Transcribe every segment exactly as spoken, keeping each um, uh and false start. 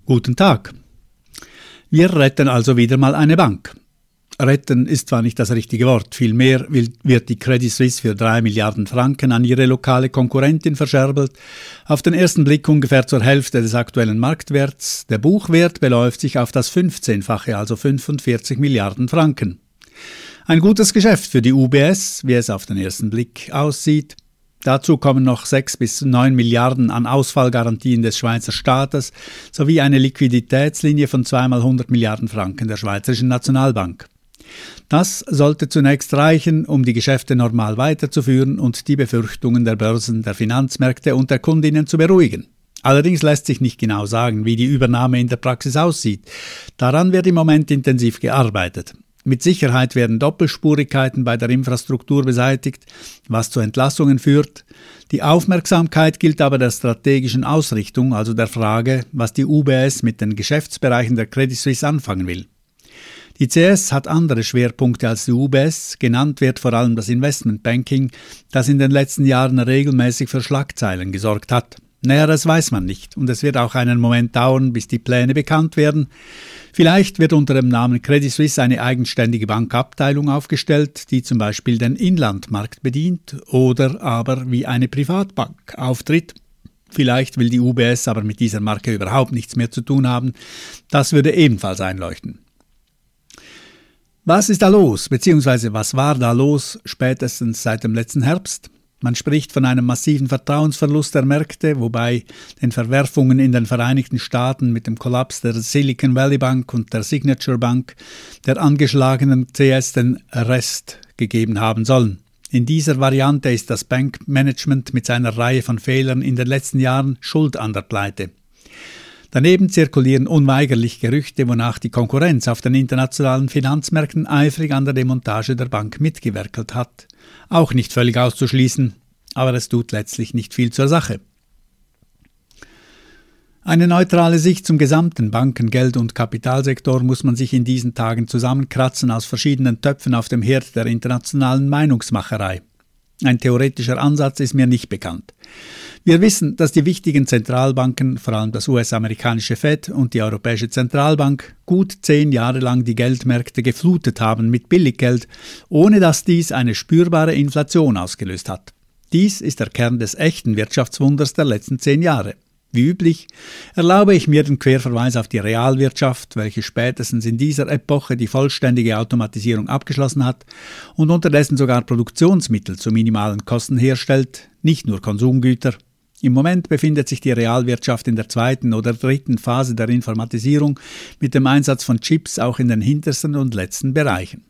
Guten Tag. Wir retten also wieder mal eine Bank. Retten ist zwar nicht das richtige Wort, vielmehr wird die Credit Suisse für drei Milliarden Franken an ihre lokale Konkurrentin verscherbelt, auf den ersten Blick ungefähr zur Hälfte des aktuellen Marktwerts. Der Buchwert beläuft sich auf das fünfzehnfache, also fünfundvierzig Milliarden Franken. Ein gutes Geschäft für die U B S, wie es auf den ersten Blick aussieht. Dazu kommen noch sechs bis neun Milliarden an Ausfallgarantien des Schweizer Staates sowie eine Liquiditätslinie von zweimal hundert Milliarden Franken der Schweizerischen Nationalbank. Das sollte zunächst reichen, um die Geschäfte normal weiterzuführen und die Befürchtungen der Börsen, der Finanzmärkte und der Kundinnen zu beruhigen. Allerdings lässt sich nicht genau sagen, wie die Übernahme in der Praxis aussieht. Daran wird im Moment intensiv gearbeitet. Mit Sicherheit werden Doppelspurigkeiten bei der Infrastruktur beseitigt, was zu Entlassungen führt. Die Aufmerksamkeit gilt aber der strategischen Ausrichtung, also der Frage, was die U B S mit den Geschäftsbereichen der Credit Suisse anfangen will. Die C S hat andere Schwerpunkte als die U B S, genannt wird vor allem das Investmentbanking, das in den letzten Jahren regelmäßig für Schlagzeilen gesorgt hat. Näheres weiß man nicht und es wird auch einen Moment dauern, bis die Pläne bekannt werden. Vielleicht wird unter dem Namen Credit Suisse eine eigenständige Bankabteilung aufgestellt, die zum Beispiel den Inlandmarkt bedient oder aber wie eine Privatbank auftritt. Vielleicht will die U B S aber mit dieser Marke überhaupt nichts mehr zu tun haben. Das würde ebenfalls einleuchten. Was ist da los, beziehungsweise was war da los spätestens seit dem letzten Herbst? Man spricht von einem massiven Vertrauensverlust der Märkte, wobei den Verwerfungen in den Vereinigten Staaten mit dem Kollaps der Silicon Valley Bank und der Signature Bank der angeschlagenen C S den Rest gegeben haben sollen. In dieser Variante ist das Bankmanagement mit seiner Reihe von Fehlern in den letzten Jahren schuld an der Pleite. Daneben zirkulieren unweigerlich Gerüchte, wonach die Konkurrenz auf den internationalen Finanzmärkten eifrig an der Demontage der Bank mitgewerkelt hat. Auch nicht völlig auszuschließen, aber es tut letztlich nicht viel zur Sache. Eine neutrale Sicht zum gesamten Banken-, Geld- und Kapitalsektor muss man sich in diesen Tagen zusammenkratzen aus verschiedenen Töpfen auf dem Herd der internationalen Meinungsmacherei. Ein theoretischer Ansatz ist mir nicht bekannt. Wir wissen, dass die wichtigen Zentralbanken, vor allem das U S-amerikanische Fed und die Europäische Zentralbank, gut zehn Jahre lang die Geldmärkte geflutet haben mit Billiggeld, ohne dass dies eine spürbare Inflation ausgelöst hat. Dies ist der Kern des echten Wirtschaftswunders der letzten zehn Jahre. Wie üblich erlaube ich mir den Querverweis auf die Realwirtschaft, welche spätestens in dieser Epoche die vollständige Automatisierung abgeschlossen hat und unterdessen sogar Produktionsmittel zu minimalen Kosten herstellt, nicht nur Konsumgüter. Im Moment befindet sich die Realwirtschaft in der zweiten oder dritten Phase der Informatisierung mit dem Einsatz von Chips auch in den hintersten und letzten Bereichen.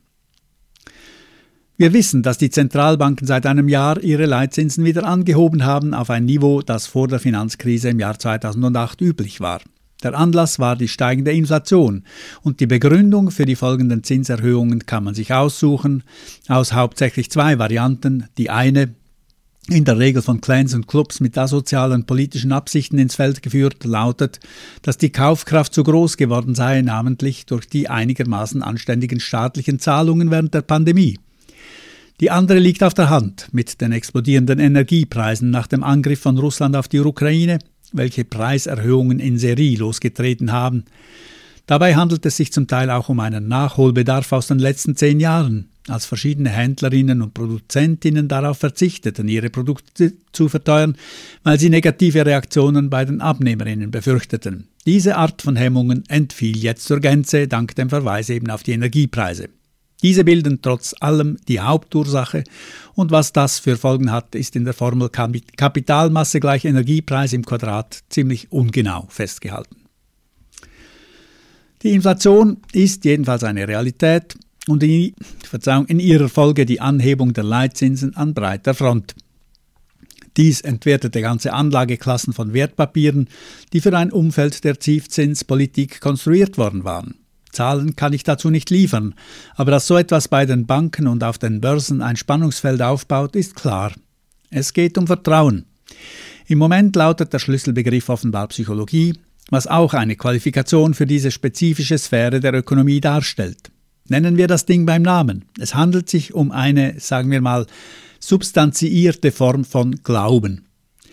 Wir wissen, dass die Zentralbanken seit einem Jahr ihre Leitzinsen wieder angehoben haben auf ein Niveau, das vor der Finanzkrise im Jahr zweitausendacht üblich war. Der Anlass war die steigende Inflation und die Begründung für die folgenden Zinserhöhungen kann man sich aussuchen aus hauptsächlich zwei Varianten. Die eine, in der Regel von Clans und Clubs mit asozialen politischen Absichten ins Feld geführt, lautet, dass die Kaufkraft zu groß geworden sei, namentlich durch die einigermaßen anständigen staatlichen Zahlungen während der Pandemie. Die andere liegt auf der Hand mit den explodierenden Energiepreisen nach dem Angriff von Russland auf die Ukraine, welche Preiserhöhungen in Serie losgetreten haben. Dabei handelt es sich zum Teil auch um einen Nachholbedarf aus den letzten zehn Jahren, als verschiedene Händlerinnen und Produzentinnen darauf verzichteten, ihre Produkte zu verteuern, weil sie negative Reaktionen bei den Abnehmerinnen befürchteten. Diese Art von Hemmungen entfiel jetzt zur Gänze, dank dem Verweis eben auf die Energiepreise. Diese bilden trotz allem die Hauptursache und was das für Folgen hat, ist in der Formel Kapitalmasse gleich Energiepreis im Quadrat ziemlich ungenau festgehalten. Die Inflation ist jedenfalls eine Realität und in, Verzeihung, in ihrer Folge die Anhebung der Leitzinsen an breiter Front. Dies entwertete ganze Anlageklassen von Wertpapieren, die für ein Umfeld der Tiefzinspolitik konstruiert worden waren. Zahlen kann ich dazu nicht liefern, aber dass so etwas bei den Banken und auf den Börsen ein Spannungsfeld aufbaut, ist klar. Es geht um Vertrauen. Im Moment lautet der Schlüsselbegriff offenbar Psychologie, was auch eine Qualifikation für diese spezifische Sphäre der Ökonomie darstellt. Nennen wir das Ding beim Namen. Es handelt sich um eine, sagen wir mal, substanziierte Form von Glauben.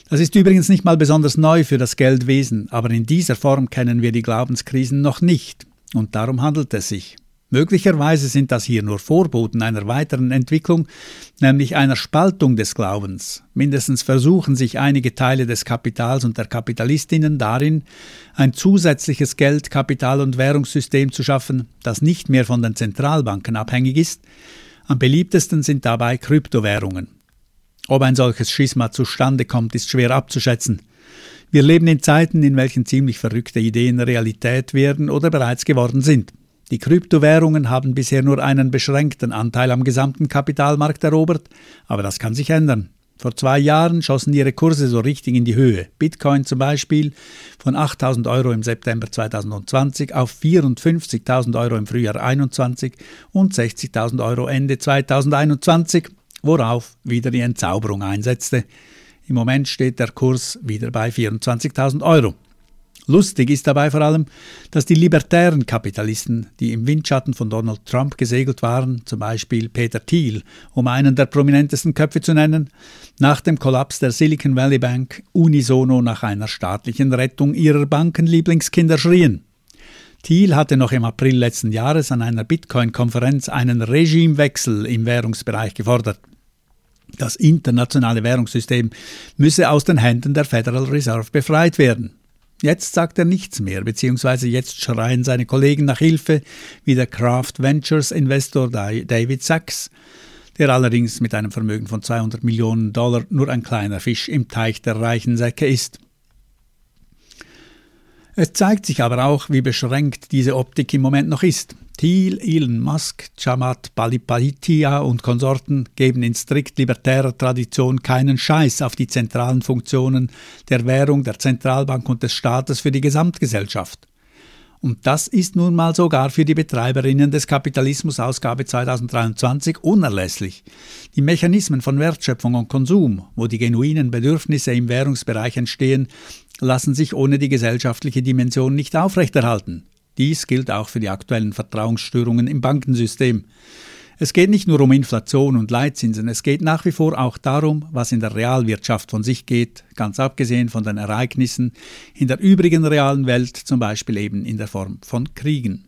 Das ist übrigens nicht mal besonders neu für das Geldwesen, aber in dieser Form kennen wir die Glaubenskrisen noch nicht. Und darum handelt es sich. Möglicherweise sind das hier nur Vorboten einer weiteren Entwicklung, nämlich einer Spaltung des Glaubens. Mindestens versuchen sich einige Teile des Kapitals und der Kapitalistinnen darin, ein zusätzliches Geld-, Kapital- und Währungssystem zu schaffen, das nicht mehr von den Zentralbanken abhängig ist. Am beliebtesten sind dabei Kryptowährungen. Ob ein solches Schisma zustande kommt, ist schwer abzuschätzen. Wir leben in Zeiten, in welchen ziemlich verrückte Ideen Realität werden oder bereits geworden sind. Die Kryptowährungen haben bisher nur einen beschränkten Anteil am gesamten Kapitalmarkt erobert, aber das kann sich ändern. Vor zwei Jahren schossen ihre Kurse so richtig in die Höhe. Bitcoin zum Beispiel von achttausend Euro im September zweitausendzwanzig auf vierundfünfzigtausend Euro im Frühjahr einundzwanzig und sechzigtausend Euro Ende zweitausendeinundzwanzig, worauf wieder die Entzauberung einsetzte. Im Moment steht der Kurs wieder bei vierundzwanzigtausend Euro. Lustig ist dabei vor allem, dass die libertären Kapitalisten, die im Windschatten von Donald Trump gesegelt waren, zum Beispiel Peter Thiel, um einen der prominentesten Köpfe zu nennen, nach dem Kollaps der Silicon Valley Bank unisono nach einer staatlichen Rettung ihrer Bankenlieblingskinder schrien. Thiel hatte noch im April letzten Jahres an einer Bitcoin-Konferenz einen Regimewechsel im Währungsbereich gefordert. Das internationale Währungssystem müsse aus den Händen der Federal Reserve befreit werden. Jetzt sagt er nichts mehr, beziehungsweise jetzt schreien seine Kollegen nach Hilfe, wie der Kraft Ventures Investor David Sachs, der allerdings mit einem Vermögen von zweihundert Millionen Dollar nur ein kleiner Fisch im Teich der reichen Säcke ist. Es zeigt sich aber auch, wie beschränkt diese Optik im Moment noch ist. Thiel, Elon Musk, Jamaat Palihapitiya und Konsorten geben in strikt libertärer Tradition keinen Scheiß auf die zentralen Funktionen der Währung, der Zentralbank und des Staates für die Gesamtgesellschaft. Und das ist nun mal sogar für die Betreiberinnen des Kapitalismus Ausgabe zweitausenddreiundzwanzig unerlässlich. Die Mechanismen von Wertschöpfung und Konsum, wo die genuinen Bedürfnisse im Währungsbereich entstehen, lassen sich ohne die gesellschaftliche Dimension nicht aufrechterhalten. Dies gilt auch für die aktuellen Vertrauensstörungen im Bankensystem. Es geht nicht nur um Inflation und Leitzinsen, es geht nach wie vor auch darum, was in der Realwirtschaft von sich geht, ganz abgesehen von den Ereignissen in der übrigen realen Welt, zum Beispiel eben in der Form von Kriegen.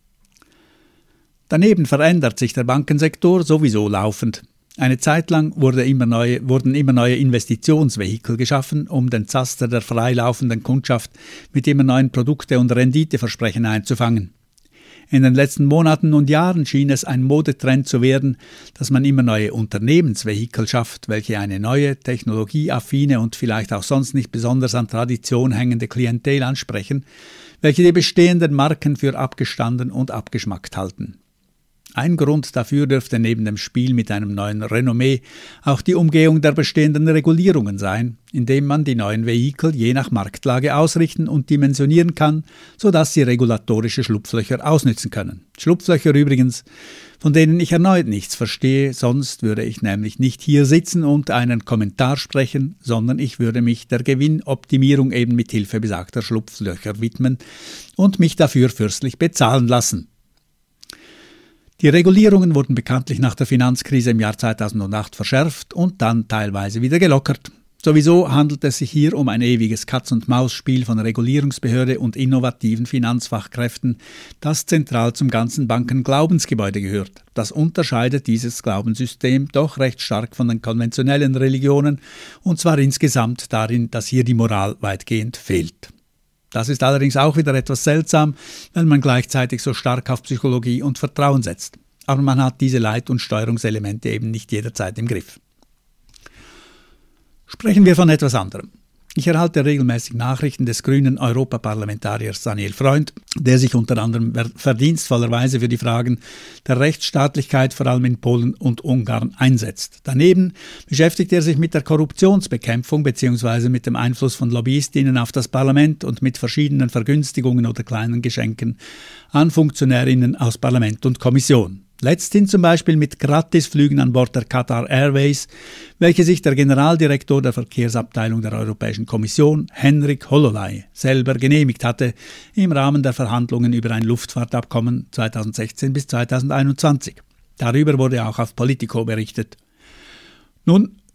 Daneben verändert sich der Bankensektor sowieso laufend. Eine Zeit lang wurde immer neue, wurden immer neue Investitionsvehikel geschaffen, um den Zaster der freilaufenden Kundschaft mit immer neuen Produkte- und Renditeversprechen einzufangen. In den letzten Monaten und Jahren schien es ein Modetrend zu werden, dass man immer neue Unternehmensvehikel schafft, welche eine neue, technologieaffine und vielleicht auch sonst nicht besonders an Tradition hängende Klientel ansprechen, welche die bestehenden Marken für abgestanden und abgeschmackt halten. Ein Grund dafür dürfte neben dem Spiel mit einem neuen Renommee auch die Umgehung der bestehenden Regulierungen sein, indem man die neuen Vehikel je nach Marktlage ausrichten und dimensionieren kann, sodass sie regulatorische Schlupflöcher ausnützen können. Schlupflöcher übrigens, von denen ich erneut nichts verstehe, sonst würde ich nämlich nicht hier sitzen und einen Kommentar sprechen, sondern ich würde mich der Gewinnoptimierung eben mit Hilfe besagter Schlupflöcher widmen und mich dafür fürstlich bezahlen lassen. Die Regulierungen wurden bekanntlich nach der Finanzkrise im Jahr zweitausendacht verschärft und dann teilweise wieder gelockert. Sowieso handelt es sich hier um ein ewiges Katz-und-Maus-Spiel von Regulierungsbehörde und innovativen Finanzfachkräften, das zentral zum ganzen Bankenglaubensgebäude gehört. Das unterscheidet dieses Glaubenssystem doch recht stark von den konventionellen Religionen, und zwar insgesamt darin, dass hier die Moral weitgehend fehlt. Das ist allerdings auch wieder etwas seltsam, weil man gleichzeitig so stark auf Psychologie und Vertrauen setzt. Aber man hat diese Leit- und Steuerungselemente eben nicht jederzeit im Griff. Sprechen wir von etwas anderem. Ich erhalte regelmäßig Nachrichten des grünen Europaparlamentariers Daniel Freund, der sich unter anderem verdienstvollerweise für die Fragen der Rechtsstaatlichkeit vor allem in Polen und Ungarn einsetzt. Daneben beschäftigt er sich mit der Korruptionsbekämpfung bzw. mit dem Einfluss von Lobbyistinnen auf das Parlament und mit verschiedenen Vergünstigungen oder kleinen Geschenken an Funktionärinnen aus Parlament und Kommission. Letzthin zum Beispiel mit Gratisflügen an Bord der Qatar Airways, welche sich der Generaldirektor der Verkehrsabteilung der Europäischen Kommission, Henrik Hololei, selber genehmigt hatte im Rahmen der Verhandlungen über ein Luftfahrtabkommen zweitausendsechzehn bis zweitausendeinundzwanzig. Darüber wurde auch auf Politico berichtet. Nun,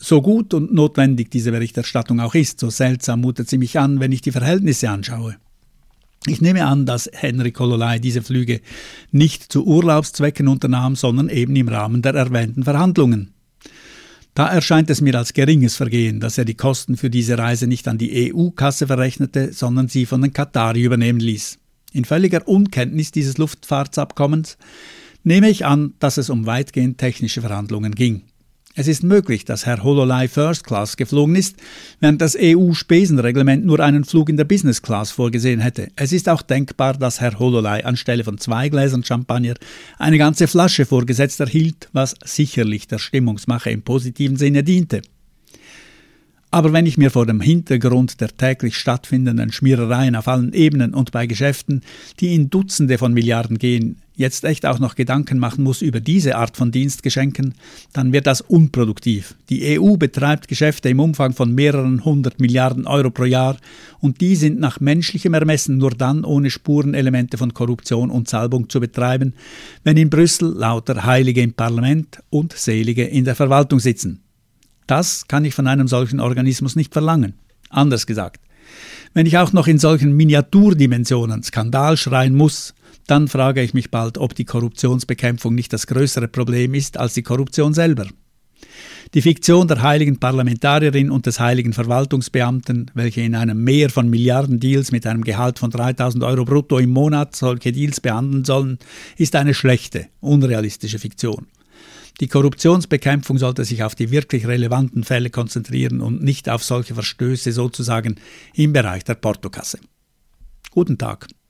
So gut und notwendig diese Berichterstattung auch ist, so seltsam mutet sie mich an, wenn ich die Verhältnisse anschaue. Ich nehme an, dass Henrik Hololei diese Flüge nicht zu Urlaubszwecken unternahm, sondern eben im Rahmen der erwähnten Verhandlungen. Da erscheint es mir als geringes Vergehen, dass er die Kosten für diese Reise nicht an die E U-Kasse verrechnete, sondern sie von den Katari übernehmen ließ. In völliger Unkenntnis dieses Luftfahrtsabkommens nehme ich an, dass es um weitgehend technische Verhandlungen ging. Es ist möglich, dass Herr Hololei First Class geflogen ist, während das E U-Spesenreglement nur einen Flug in der Business Class vorgesehen hätte. Es ist auch denkbar, dass Herr Hololei anstelle von zwei Gläsern Champagner eine ganze Flasche vorgesetzt erhielt, was sicherlich der Stimmungsmache im positiven Sinne diente. Aber wenn ich mir vor dem Hintergrund der täglich stattfindenden Schmierereien auf allen Ebenen und bei Geschäften, die in Dutzende von Milliarden gehen, jetzt echt auch noch Gedanken machen muss über diese Art von Dienstgeschenken, dann wird das unproduktiv. Die E U betreibt Geschäfte im Umfang von mehreren hundert Milliarden Euro pro Jahr und die sind nach menschlichem Ermessen nur dann ohne Spurenelemente von Korruption und Salbung zu betreiben, wenn in Brüssel lauter Heilige im Parlament und Selige in der Verwaltung sitzen. Das kann ich von einem solchen Organismus nicht verlangen. Anders gesagt, wenn ich auch noch in solchen Miniaturdimensionen Skandal schreien muss, dann frage ich mich bald, ob die Korruptionsbekämpfung nicht das größere Problem ist als die Korruption selber. Die Fiktion der heiligen Parlamentarierin und des heiligen Verwaltungsbeamten, welche in einem Meer von Milliardendeals mit einem Gehalt von dreitausend Euro brutto im Monat solche Deals behandeln sollen, ist eine schlechte, unrealistische Fiktion. Die Korruptionsbekämpfung sollte sich auf die wirklich relevanten Fälle konzentrieren und nicht auf solche Verstöße sozusagen im Bereich der Portokasse. Guten Tag.